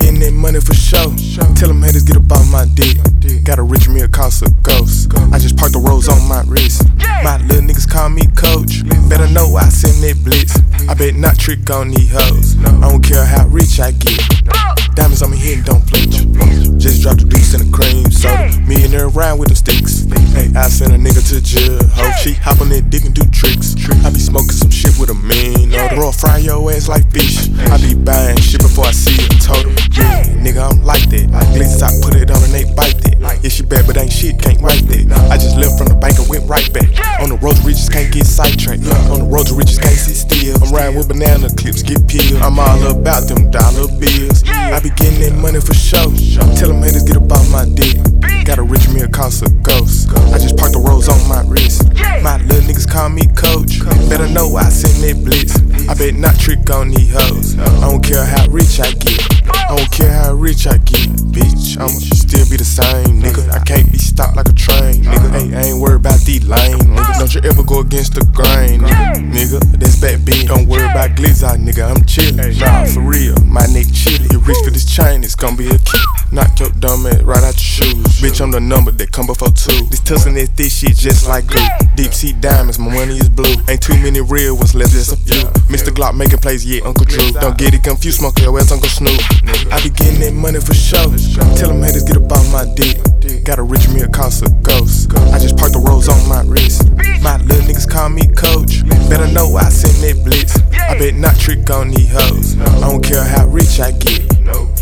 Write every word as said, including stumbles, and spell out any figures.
getting that money for sure. Tell them haters get up off my dick. Got a rich meal cost a ghost. I just parked the rolls on my wrist. My little niggas call me coach. Better know I send that blitz. I bet not trick on these hoes. I don't care how rich I get. Diamonds on me here and don't flinch. Just drop the deuce in the cream soda. Millionaire around with them sticks. Hey, I send a nigga to jail. Hope she hop on that dick and do tricks. I be smoking some shit with a mean. Bro, fry your ass like fish. I be buying shit before I see it total. Yeah, nigga, I'm like that. Glitz, I put it on and they bite that. Yeah, she bad, but ain't shit, can't write that. I just left from the bank and went right back. On the road to riches, can't get sidetracked. On the road to riches, can't sit still. I'm riding with banana clips, get peeled. I'm all about them dollar bills. I be getting that money for sure. Tell them haters get up off my dick. Got a rich meal cost a ghost. I just parked the rolls on my wrist. My little niggas call me coach. Better know I send that blitz. I bet not trick on these hoes. I don't care how rich I get. I don't care how rich I get, bitch. I'ma still be the same, nigga. I can't be stopped like a train, nigga. Hey, I ain't worried about these lame niggas. Don't you ever go against the grain, nigga. Nigga, that's bad B. Don't worry about glitz out, nigga. I'm chillin'. Nah, for real, my neck chillin'. You reach for this chain, it's gon' be a kick. Knock your dumb ass right out your shoes. Bitch, I'm the number that come before two. This tussin' that thick shit just like glue. Deep sea diamonds, my money is blue. Ain't too many real ones left, just a few. Mister Glock making plays, yeah, Uncle Drew. Don't get it confused, smoke your ass, Uncle Snoop. I be getting that money for sure. Tell them haters get up off my dick. Got a rich meal cost a ghost. I just parked the rolls on my wrist. My little niggas call me coach. Better know I send that blitz. I bet not trick on these hoes. I don't care how rich I get.